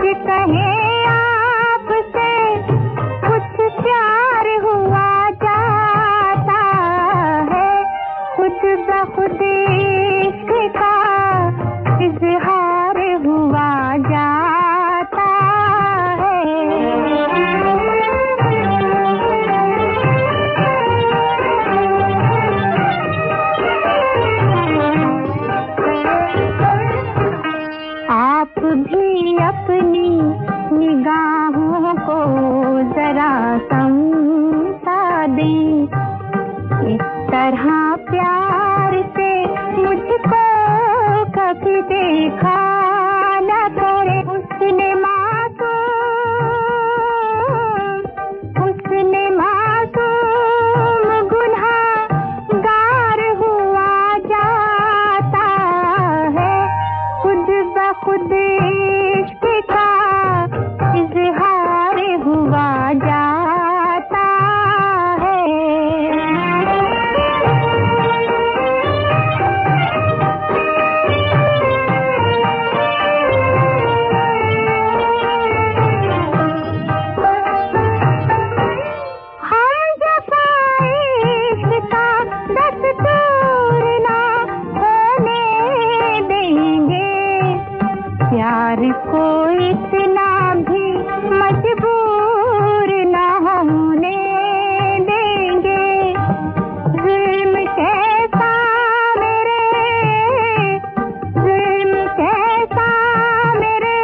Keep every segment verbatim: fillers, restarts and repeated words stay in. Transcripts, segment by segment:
कहें आपसे कुछ प्यार हुआ जाता है, खुद ब खुद इश्क का इजहार हुआ जाता है। आप भी अपनी निगाहों को जरा समझा दें, इस तरह प्यार से मुझको कभी देखा न करे। उसने मासूम उसने मासूम गुनहगार हुआ जाता है, खुद ब खुद इश्क का इजहार हुआ जाता है। हम जफाए इश्क का दस्तूर ना होने देंगे, प्यार को इतना भी मजबूर न होने देंगे। जुल्म कैसा मेरे जुल्म कैसा मेरे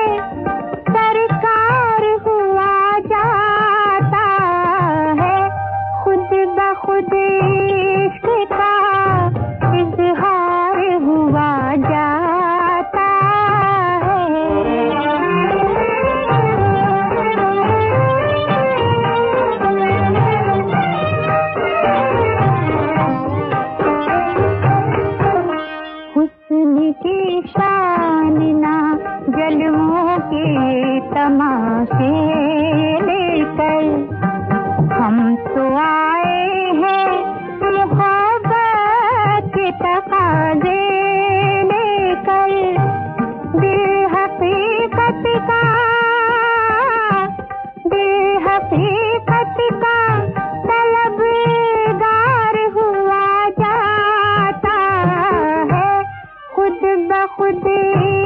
सरकार हुआ जाता है, खुद ब खुद इश्क का इजहार हुआ जाता है। हुस्न की शान ना जलवों के तमाशे लेकर, हम तो आए हैं मोहब्बत के तकाज़े लेकर। दिल हकीकत का दिल हकीकत का तलबगार हुआ जाता है, खुद ब खुद